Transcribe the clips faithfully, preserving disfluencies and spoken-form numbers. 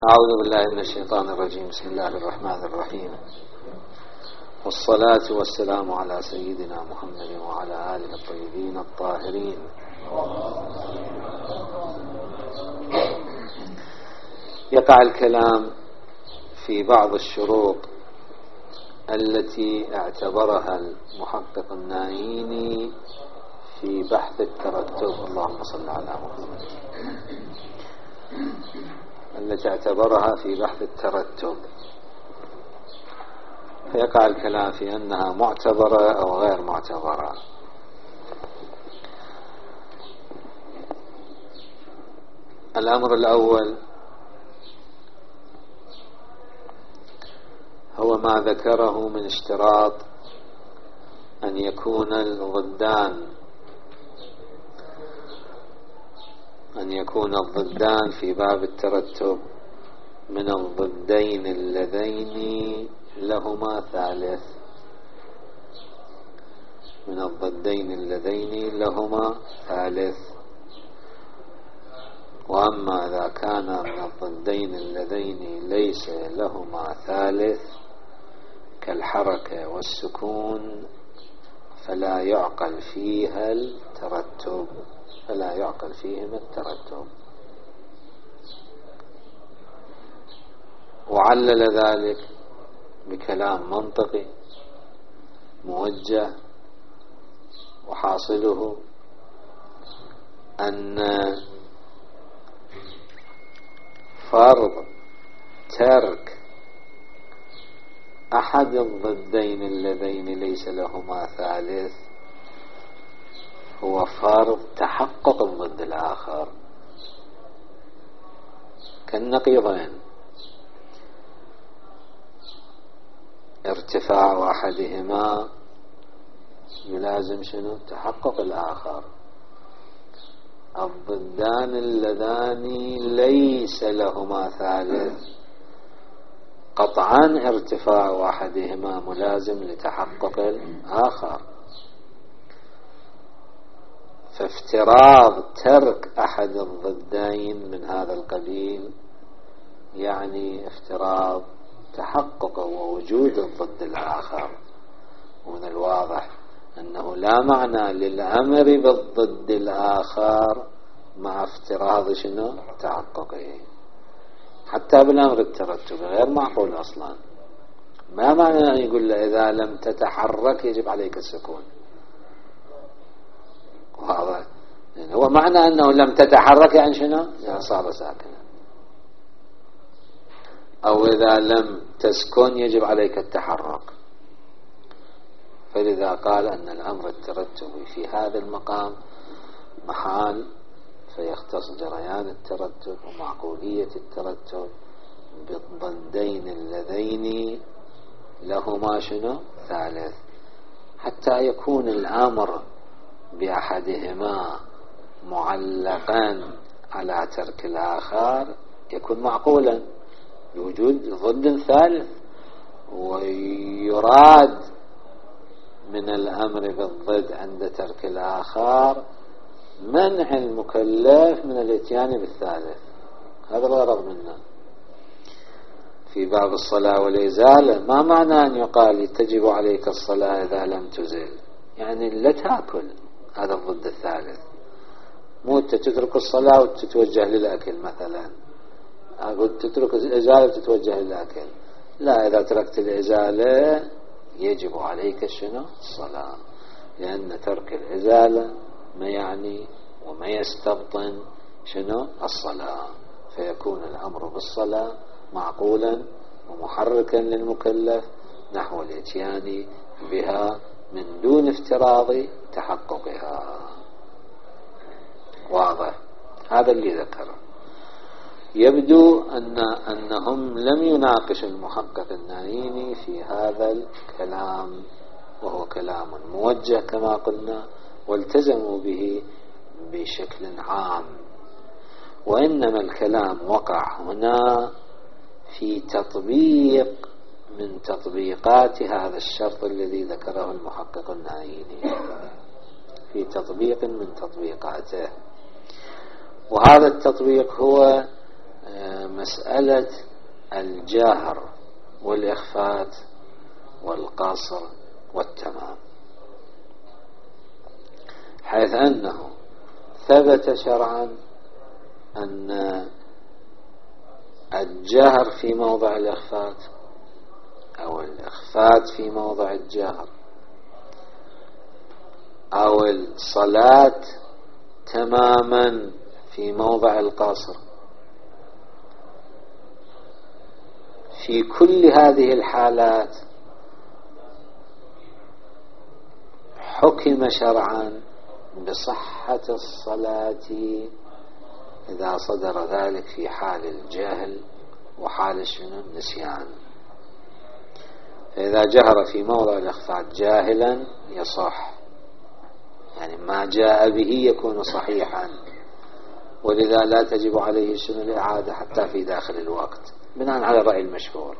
أعوذ بالله من الشيطان الرجيم. بسم الله الرحمن الرحيم، والصلاة والسلام على سيدنا محمد وعلى آله الطيبين الطاهرين. يقع الكلام في بعض الشروط التي اعتبرها المحقق الناييني في بحث الترتب، اللهم صل على محمد، التي اعتبرها في بحث الترتب، فيقع الكلام في أنها معتبرة أو غير معتبرة. الأمر الأول هو ما ذكره من اشتراط أن يكون الضدان أن يكون الضدان في باب الترتب من الضدين اللذين لهما ثالث من الضدين اللذين لهما ثالث وأما إذا كان من الضدين اللذين ليس لهما ثالث كالحركة والسكون فلا يعقل فيها الترتب فلا يعقل فيهما الترتب. وعلل ذلك بكلام منطقي موجه، وحاصله أن فرض ترك أحد الضدين اللذين ليس لهما ثالث هو فرض تحقق الضد الآخر، كالنقيضين، ارتفاع أحدهما يلازم شنو؟ تحقق الآخر. الضدان اللذان ليس لهما ثالث قطعا ارتفاع أحدهما ملازم لتحقق الآخر، فافتراض ترك أحد الضدين من هذا القبيل يعني افتراض تحقق ووجود الضد الآخر. ومن الواضح أنه لا معنى للأمر بالضد الآخر مع افتراض شنو؟ تحققه. حتى بالأمر الترتب غير معقول أصلا. ما معنى أن يقول له إذا لم تتحرك يجب عليك السكون؟ وهذا يعني هو معنى أنه لم تتحرك يعني شنو؟ يعني صار ساكنا. أو إذا لم تسكن يجب عليك التحرك. فلذا قال أن الأمر الترتبي في هذا المقام محال، فيختص جريان الترتب ومعقولية الترتب بالضدين اللذين لهما شنو؟ ثالث، حتى يكون الأمر بأحدهما معلقا على ترك الآخر يكون معقولا بوجود ضد ثالث. ويراد من الأمر بالضد عند ترك الآخر منع المكلف من الاتيان بالثالث، هذا الغرض منه. في باب الصلاة والإزالة ما معنى أن يقال تجب عليك الصلاة إذا لم تزل؟ يعني لا تأكل، هذا الضد الثالث. مو تترك الصلاة وتتوجه للأكل مثلا، أقول تترك الإزالة وتتوجه للأكل، لا، إذا تركت الإزالة يجب عليك شنو؟ الصلاة، لأن ترك الإزالة ما يعني وما يستبطن شنو؟ الصلاة. فيكون الأمر بالصلاة معقولا ومحركا للمكلف نحو الاتيان بها من دون افتراض تحققها. واضح؟ هذا اللي ذكره. يبدو أن أنهم لم يناقش المحقق الناييني في هذا الكلام، وهو كلام موجه كما قلنا، والتزموا به بشكل عام، وإنما الكلام وقع هنا في تطبيق من تطبيقات هذا الشرط الذي ذكره المحقق الناييني، في تطبيق من تطبيقاته. وهذا التطبيق هو مسألة الجهر والإخفات والقصر والتمام، حيث أنه ثبت شرعا أن الجهر في موضع الإخفات أو الإخفات في موضع الجهر أو الصلاة تماما في موضع القصر، في كل هذه الحالات حكم شرعا بصحة الصلاة إذا صدر ذلك في حال الجهل وحال شنو النسيان. فإذا جهر في موضع الإخفاء جاهلا يصح، يعني ما جاء به يكون صحيحا، ولذا لا تجب عليه شنو الإعادة حتى في داخل الوقت بناء على الرأي المشهور.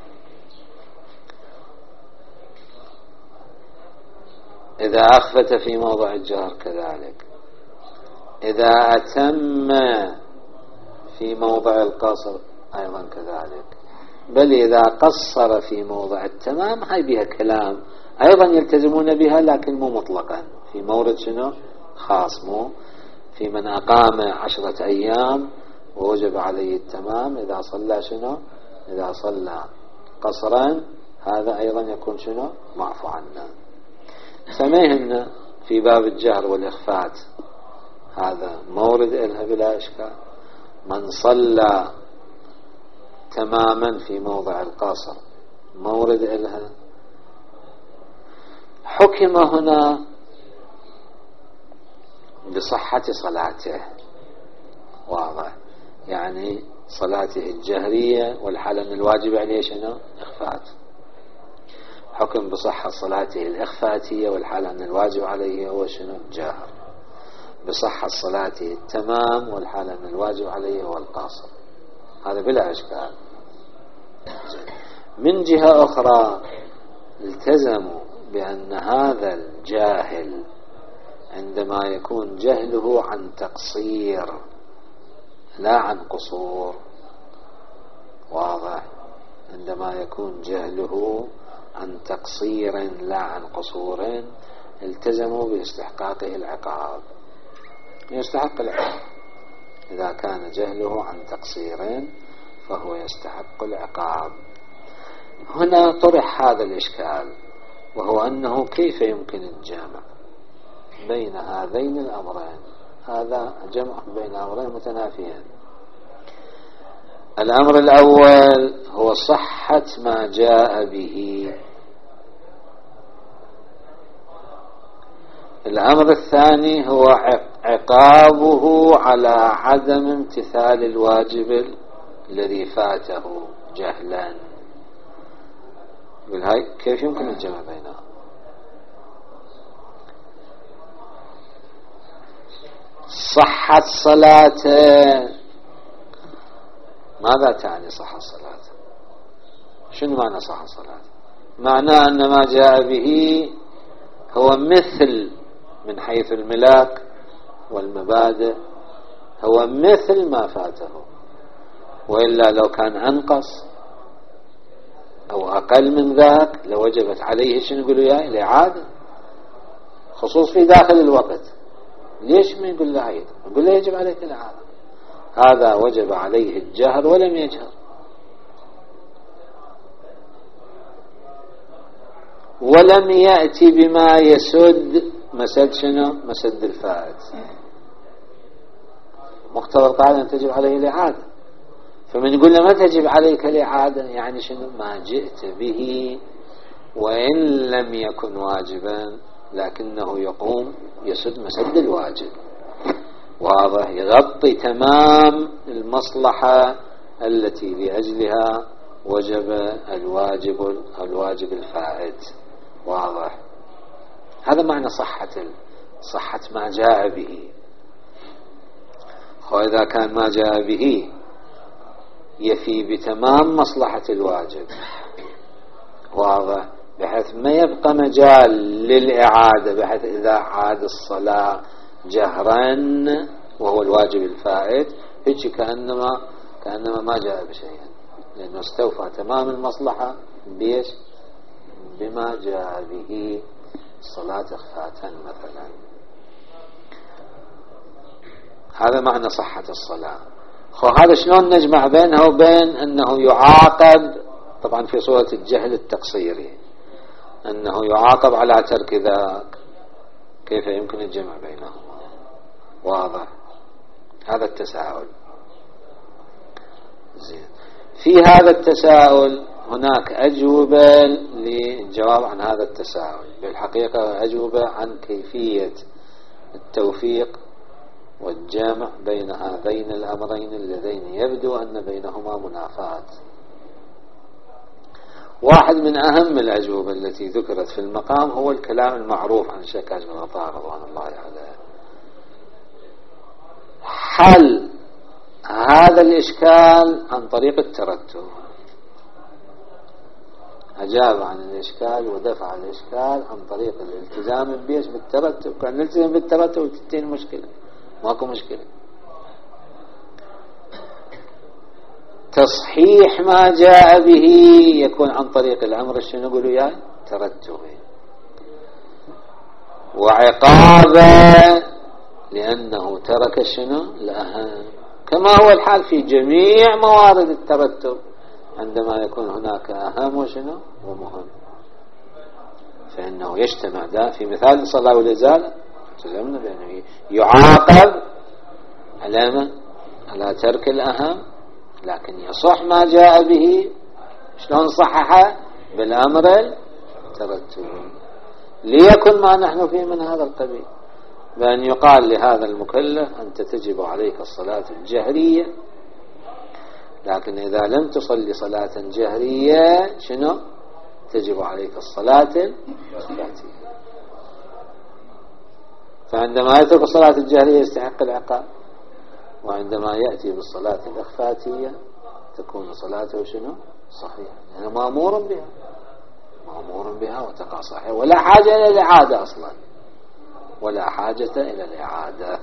إذا أخفت في موضع الجهر كذلك، إذا أتم في موضع القصر أيضا كذلك، بل إذا قصر في موضع التمام هاي بها كلام أيضا يلتزمون بها، لكن مو مطلقا، في مورد شنو خاص، مو في من أقام عشرة أيام ووجب عليه التمام إذا صلى شنو إذا صلى قصرا، هذا أيضا يكون شنو معفو عنه. فمهن في باب الجهر والإخفات هذا مورد إلها بلا إشكال. من صلى تماما في موضع القصر مورد إلها، حكم هنا بصحة صلاته، واضح، يعني صلاته الجهرية والحالة من الواجب عليه شنو إخفات، حكم بصحة صلاته الإخفاتية والحالة من الواجب عليه هو شنو الجهر، بصحة صلاته التمام والحالة من الواجب عليه هو القاصر، هذا بلا إشكال. من جهة أخرى التزموا بأن هذا الجاهل عندما يكون جهله عن تقصير لا عن قصور، واضح، عندما يكون جهله عن تقصير لا عن قصور التزموا باستحقاقه العقاب، يستحق العقاب. إذا كان جهله عن تقصير فهو يستحق العقاب. هنا طرح هذا الإشكال، وهو أنه كيف يمكن الجمع بين هذين الأمرين، هذا جمع بين أمرين متنافيين. الأمر الأول هو صحة ما جاء به، الأمر الثاني هو عقابه على عدم امتثال الواجب الذي فاته جهلا. بالهاي كيف يمكن الجمع بينها؟ صحة صلاته، ماذا تعني صحة صلاته؟ شنو معنى صحة صلاته؟ معناه أن ما جاء به هو مثل من حيث الملاك والمبادئ، هو مثل ما فاته، وإلا لو كان أنقص أو أقل من ذاك لوجبت عليه شنو يقولوا يا الإعادة، خصوص في داخل الوقت. ليش ما يقول له عيد؟ يقول له يجب عليك الإعادة. هذا وجب عليه الجهر ولم يجهر، ولم يأتي بما يسد مسد شنو مسد الفائت، مقتضى القاعدة أن تجب عليه الإعادة. فمن يقول له ما تجب عليك الإعادة يعني شنو ما جئت به، وإن لم يكن واجبا لكنه يقوم يسد مسد الواجب، واضح، يغطي تمام المصلحة التي لأجلها وجب الواجب الواجب الفائت، واضح. هذا معنى صحة صحة ما جاء به. وإذا كان ما جاء به يفي بتمام مصلحة الواجب، واضح، بحيث ما يبقى مجال للإعادة، بحيث إذا عاد الصلاة جهرا وهو الواجب الفائت هيك كأنما كأنما ما جاء بشيء، لأنه استوفى تمام المصلحة بيش بما جاء به الصلاة إخفاء مثلا. هذا معنى صحة الصلاة. هذا شلون نجمع بينه وبين أنه يعاقب طبعا في صورة الجهل التقصيري، أنه يعاقب على ترك ذاك؟ كيف يمكن الجمع بينهما؟ واضح هذا التساؤل. زين. في هذا التساؤل هناك أجوبة للجواب عن هذا التساؤل، بالحقيقة أجوبة عن كيفية التوفيق والجامع بين هذين الأمرين اللذين يبدو أن بينهما منافاة. واحد من أهم الأجوبة التي ذكرت في المقام هو الكلام المعروف عن شكاج بن عطاء رضوان الله عليه. حل هذا الإشكال عن طريق الترتب، أجاب عن الإشكال ودفع الإشكال عن طريق الالتزام بيش بالترتب. كان نلتزم بالترتب وتنتهي المشكلة، ماكو مشكلة. تصحيح ما جاء به يكون عن طريق الأمر شنو نقول وياه ترتبي، وعقابه لأنه ترك شنو الأهم، كما هو الحال في جميع موارد الترتب عندما يكون هناك أهم وشنو ومهم، فإنه يجتمع ده. في مثال الصلاة والإزالة تزمنا بأنه يعاقب على على ترك الأهم، لكن يصح ما جاء به. شلون صححه؟ بالأمر الترتبي، ليكن ما نحن فيه من هذا القبيل، بأن يقال لهذا المكلف أنت تجب عليك الصلاة الجهرية، لكن إذا لم تصلي صلاة جهرية شنو تجب عليك الصلاة الإخفاتية. فعندما يترك الصلاة الجهرية يستحق العقاب، وعندما يأتي بالصلاة الإخفاتية تكون صلاته شنو صحيحة، يعني مأمور بها مأمور بها وتقع صحيحة، ولا حاجة إلى الإعادة أصلا، ولا حاجة إلى الإعادة.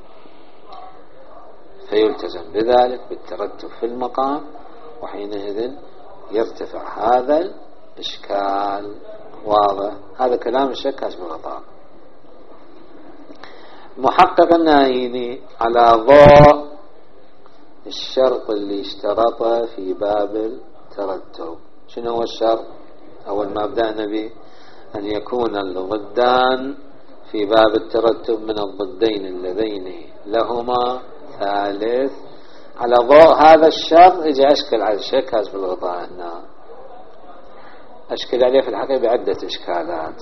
فيلتزم بذلك بالترتب في المقام، وحينئذ يرتفع هذا الإشكال. واضح هذا كلام الشكاش بن عطاء. محقق النايني على ضوء الشرط اللي اشترطه في باب الترتب. شنو هو الشرط؟ أول ما بدأنا به أن يكون الضدان في باب الترتب من الضدين اللذين لهما ثالث. على ضوء هذا الشرط اجى أشكل على الشكاش بن عطاء هنا، أشكل عليه في الحقيقة بعدة إشكالات.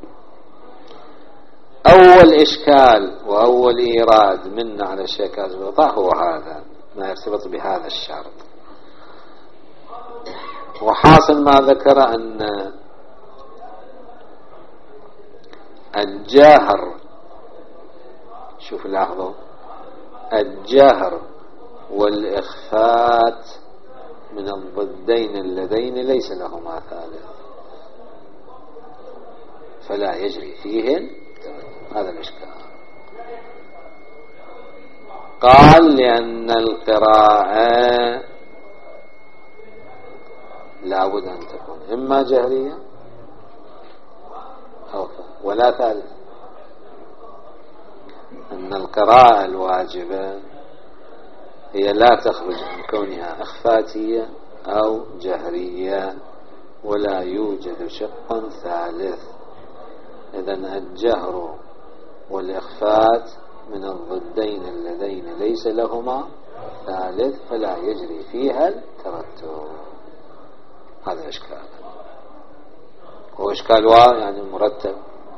أول إشكال وأول إيراد منا على الشكاش بن عطاء هو هذا ما يرتبط بهذا الشرط. وحاصل ما ذكر أن الجهر، شوف لاحظوا، الجهر والإخفات من الضدين اللذين ليس لهما ثالث، فلا يجري فيهن. هذا الإشكال. قال لأن القراءة لابد أن تكون إما جهرية أو ولا ثالث. أن القراءة الواجبة هي لا تخرج عن كونها إخفاتية أو جهرية، ولا يوجد شق ثالث. إذن الجهر والإخفات من الضدين اللذين ليس لهما ثالث، فلا يجري فيها الترتب. هذا إشكال، هو إشكال واضح يعني مرتب.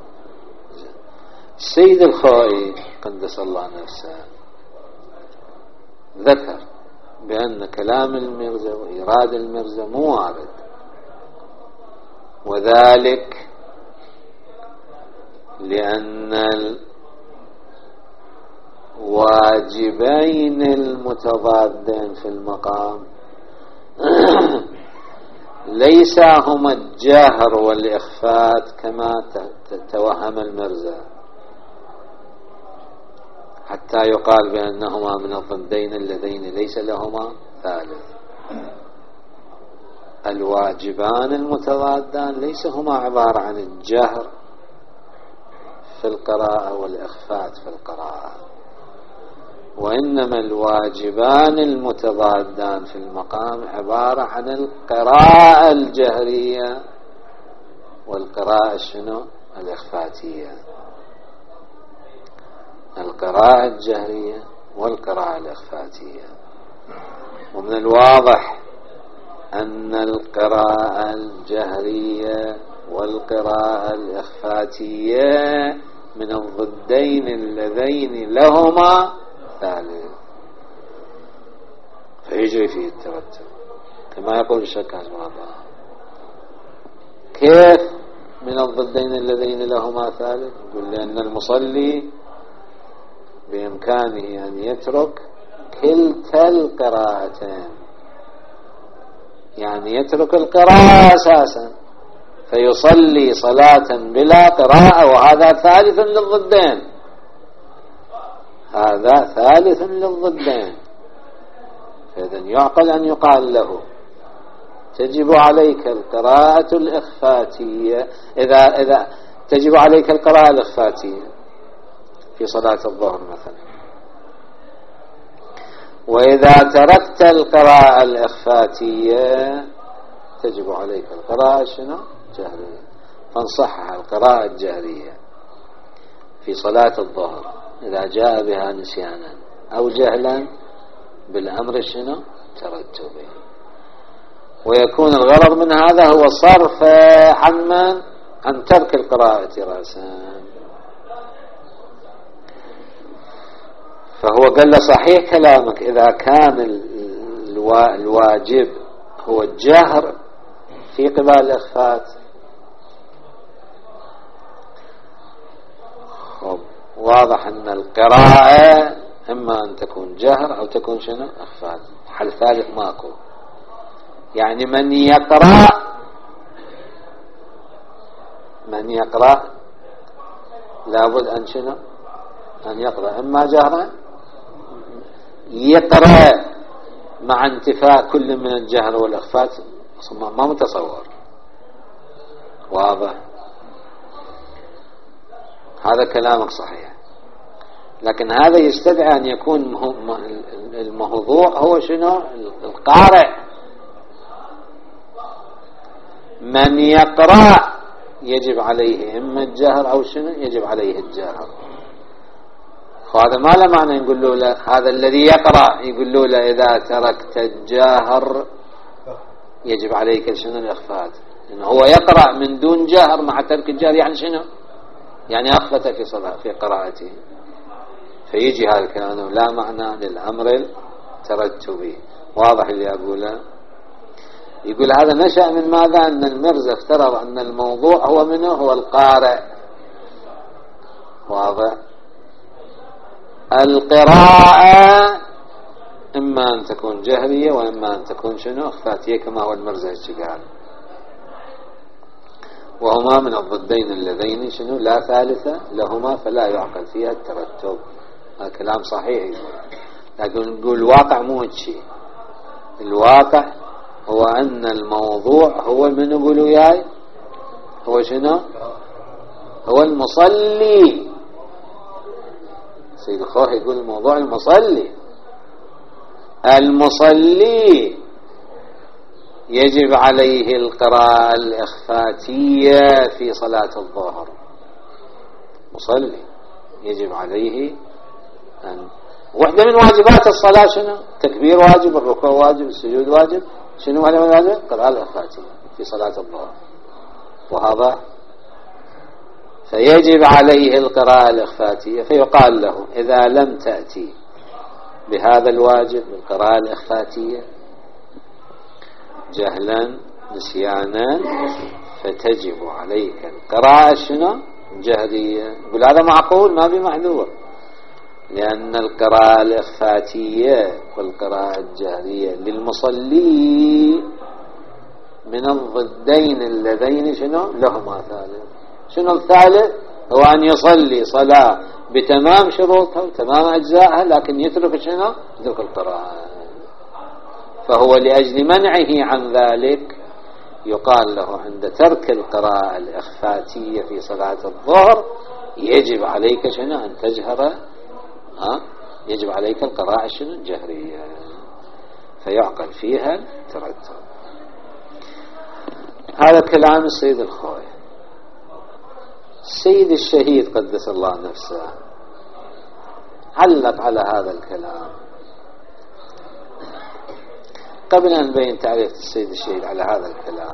السيد الخوئي قدس الله نفسه ذكر بأن كلام المرزا وإيراد المرزا مو وارد، وذلك لأن الواجبين المتضادين في المقام ليس هما الجهر والإخفات كما توهم المرزا، حتى يقال بأنهما من الضدين اللذين ليس لهما ثالث. الواجبان المتضادان ليس هما عبارة عن الجهر في القراءة والإخفات في القراءة، وإنما الواجبان المتضادان في المقام عبارة عن القراءة الجهرية والقراءة شنو الإخفاتية. القراءة الجهرية والقراءة الإخفاتية. ومن الواضح أن القراءة الجهرية والقراءة الإخفاتية من الضدين اللذين لهما ثالث، فيجري فيه الترتب كما يقول الشكاز بعضها. كيف من الضدين اللذين لهما ثالث؟ يقول لأن المصلي بإمكانه أن يترك كلتا القراءتين، يعني يترك القراءة أساسا فيصلي صلاة بلا قراءة، وهذا ثالث للضدين، هذا ثالث للضدين. فإذن يعقل أن يقال له تجب عليك القراءة الإخفاتية، إذا إذا تجب عليك القراءة الإخفاتية في صلاة الظهر مثلا، وإذا تركت القراءة الإخفاتية تجب عليك القراءة شنو جهرية، فانصحها القراءة الجهرية في صلاة الظهر إذا جاء بها نسيانا أو جهلا بالأمر شنو ترتبه. ويكون الغرض من هذا هو صرف عن من عن ترك القراءة رأسا. فهو قال له صحيح كلامك إذا كان الواجب هو الجهر في قبال الإخفات. واضح أن القراءة إما أن تكون جهر أو تكون شنو إخفات، حل ثالث ماكو. يعني من يقرأ من يقرأ لابد أن شنو أن يقرأ إما جهرا، يقرأ مع انتفاء كل من الجهر والإخفات ما متصور. واضح؟ هذا كلامك صحيح، لكن هذا يستدعي أن يكون الموضوع هو شنو القارئ. من يقرأ يجب عليه إما الجهر أو شنو يجب عليه الجهر. هذا ما له معنى يقول له لا هذا الذي يقرأ يقول له لا إذا تركت الجهر يجب عليك شنو الإخفات، إنه هو يقرأ من دون جهر مع ترك الجهر، يعني شنو يعني أخفت في صلاة في قراءته. فيجي هذا الكلام لا معنى للأمر الترتبي. واضح اللي أقوله؟ يقول هذا نشأ من ماذا؟ أن المرزا افترض أن الموضوع هو منه هو القارئ. واضح؟ القراءة إما أن تكون جهرية وإما أن تكون شنو إخفاتية كما هو المرزا قال، وهما من الضدين اللذين شنو لا ثالث لهما فلا يعقل فيها الترتب. هذا كلام صحيح، لكن نقول الواقع مو هالشيء. الواقع هو أن الموضوع هو من يقولوا ياي هو شنو هو المصلي. سيد الخوخ يقول الموضوع المصلي. المصلي يجب عليه القراءة الإخفاتية في صلاة الظهر. مصلي يجب عليه أن واحدة من واجبات الصلاة شنو؟ تكبير واجب، الركوع واجب، السجود واجب. شنو هذا الواجب؟ القراءة الإخفاتية في صلاة الظهر. وهذا فيجب عليه القراءة الإخفاتية. فيقال له إذا لم تأتي بهذا الواجب القراءة الإخفاتية جهلا نسيانا فتجب عليك القراءة شنو جهرية. يقول هذا معقول ما بمحذور، لأن القراءة الإخفاتية والقراءة الجهرية للمصلي من الضدين اللذين شنو لهما ثالث. شنو الثالث؟ هو أن يصلي صلاة بتمام شروطها وتمام أجزائها لكن يترك شنو يترك القراءة. فهو لأجل منعه عن ذلك يقال له عند ترك القراءة الإخفاتية في صلاة الظهر يجب عليك شنو أن تجهر، ها يجب عليك القراءة شنو الجهرية، فيعقل فيها الترتب. هذا كلام السيد الخوي. السيد الشهيد قدس الله نفسه علق على هذا الكلام. قبل أن نبين تعريف السيد الشهيد على هذا الكلام،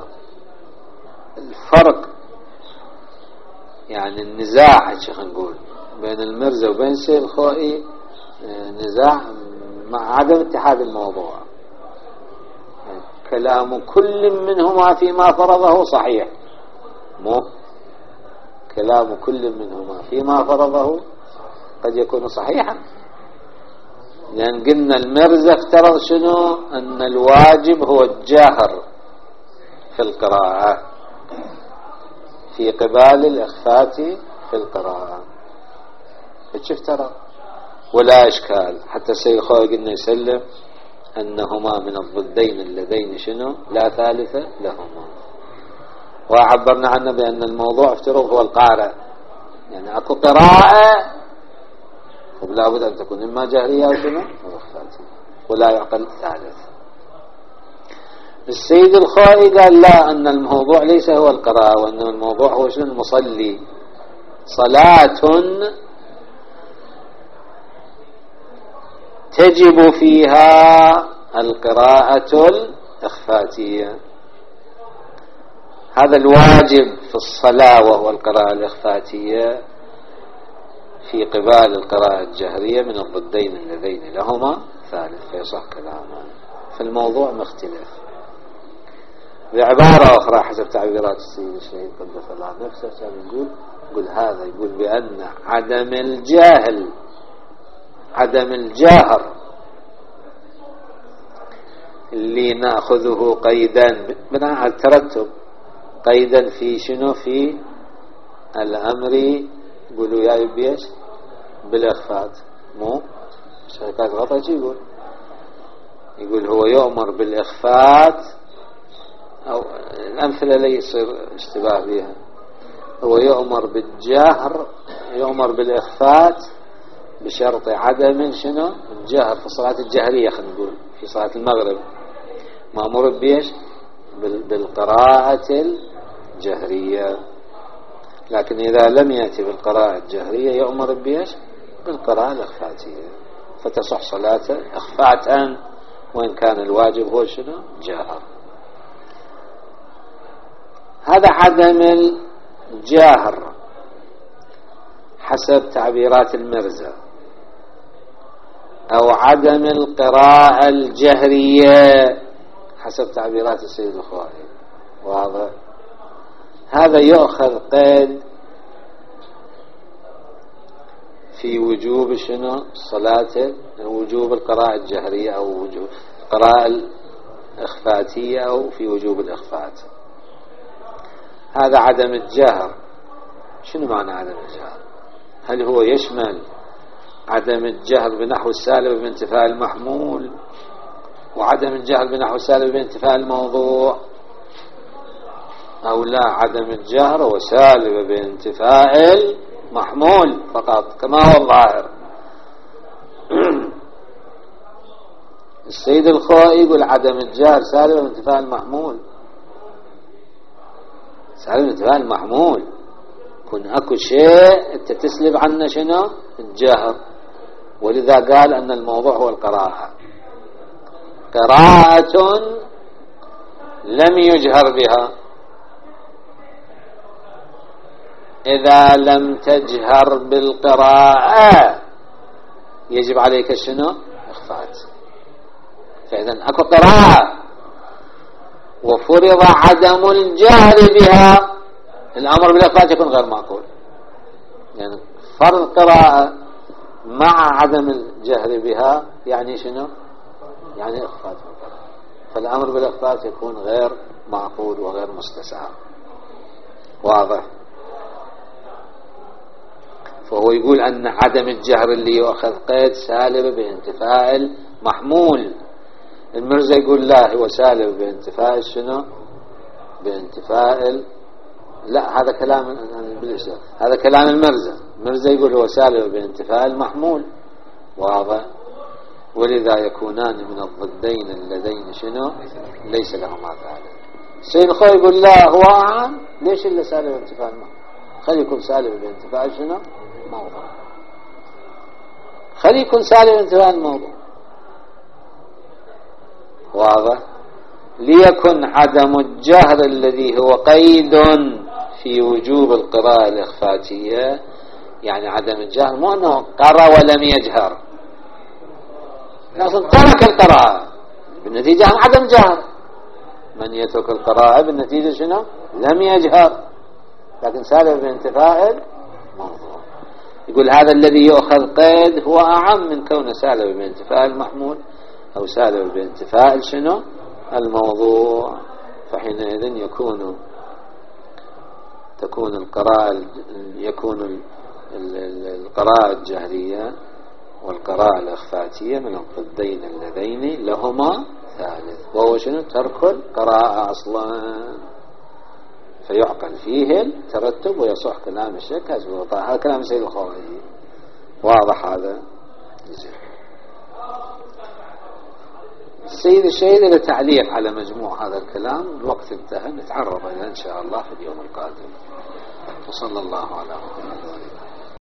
الفرق يعني النزاع خلينا نقول بين المرزا وبين السيد الخوئي نزاع مع عدم اتحاد الموضوع. يعني كلام كل منهما فيما فرضه صحيح، مو كلام كل منهما فيما فرضه قد يكون صحيحا، لأن قلنا المرزا افترض شنو أن الواجب هو الجهر في القراءة في قبال الإخفات في القراءة، فش افترض ولا إشكال. حتى السيد الخوئي قلنا يسلم أنهما من الضدين اللذين شنو لا ثالث لهما، وعبرنا عنه بأن الموضوع افترض هو القارئ، يعني أكو قراءة ولا بد أن تكون إما جهرية أو شنو ولا يعقل الثالث. السيد الخوئي قال لا، أن الموضوع ليس هو القراءة، وأن الموضوع هو شنو المصلي، صلاة تجب فيها القراءة الإخفاتية. هذا الواجب في الصلاة وهو القراءة الإخفاتية في قبال القراءة الجهرية من الضدين اللذين لهما ثالث، فيصح كلاما. فالموضوع مختلف. بعبارة أخرى حسب تعبيرات السيد الشهيد قدس الله نفسه يقول يقول هذا يقول بأن عدم الجاهل عدم الجاهر اللي نأخذه قيدا بناء على الترتب، قيدا في شنو في الأمر يقولوا يا يبيش بالإخفات، مو شركات غطا يقول يقول هو يؤمر بالإخفات، أو الأمثلة اللي يصير اشتباه بها، هو يؤمر بالجهر يؤمر بالإخفات بشرط عدم شنو الجهر في الصلاة الجهرية، خلينا نقول في صلاة المغرب مأمور بيش بالقراءة الجهرية، لكن إذا لم يأتي بالقراءة الجهرية يؤمر بيش بالقراءة الإخفاتية، فتصح صلاته إخفاء وإن كان الواجب هو شنو جاهر. هذا عدم الجاهر حسب تعبيرات المرزا، أو عدم القراءة الجهرية حسب تعبيرات السيد الخوئي. واضح؟ هذا يؤخذ قيد في وجوب شنو صلاة وجوب القراءة الجهرية أو وجوب القراءة الإخفاتية أو في وجوب الإخفات. هذا عدم الجهر. شنو معنى عدم الجهر؟ هل هو يشمل عدم الجهر بنحو السالب بانتفاء المحمول، وعدم الجهر بنحو السالب بانتفاء الموضوع، أو لا عدم الجهر وسالب بانتفاء المحمول فقط كما هو الظاهر؟ السيد الخوئي يقول عدم الجهر سالب بانتفاء المحمول، سالب بانتفاء المحمول كن أكو شيء أنت تسلب عنه شنو الجهر، ولذا قال أن الموضوع هو القراءة. قراءة لم يجهر بها، إذا لم تجهر بالقراءة يجب عليك شنو إخفات. فإذا أكو قراءة وفرض عدم الجهر بها، الأمر بالإخفات يكون غير معقول، يعني فرض قراءة مع عدم الجهر بها يعني شنو يعني إخفات القراءة، فالأمر بالإخفات يكون غير معقول وغير مستساغ. واضح؟ فهو يقول أن عدم الجهر اللي يؤخذ قيد سالب بانتفاء المحمول، المرزا يقول لا هو سالب بانتفاء شنو بانتفاء ال... لا هذا كلام هذا كلام المرزا. المرزا يقول هو سالب بانتفاء المحمول واضح، ولذا يكونان من الضدين اللذين شنو ليس لهما ثالث. سيد خوي يقول لا هو أعم، ليش إلا سالب بانتفاء المحمول؟ خلي يكون سالب بانتفاء شنو موضوع، خلي يكون سالب بانتفاء الموضوع واضح. ليكن عدم الجهر الذي هو قيد في وجوب القراءة الإخفاتية، يعني عدم الجهر مو أنه قرأ ولم يجهر، لكن ترك القراءة بالنتيجة عن عدم جهر. من يترك القراءة بالنتيجة شنو لم يجهر، لكن سالب بانتفاء الموضوع. يقول هذا الذي يؤخذ قيد هو أعم من كونه سالب بانتفاء المحمول أو سالب بانتفاء شنو الموضوع. فحينئذ يكون تكون القراءة يكون القراءة الجهرية والقراءة الإخفاتية من الضدين اللذين لهما ثالث، وهو شنو ترك القراءة أصلا، فيعقل فيه الترتب ويصح كلام الشيخ. هذا كلام سيد الخوارزمي واضح. هذا السيد الشهيد له تعليق على مجموع هذا الكلام. الوقت انتهى، نتعرض إليه إن شاء الله في اليوم القادم. وصلى الله على محمد.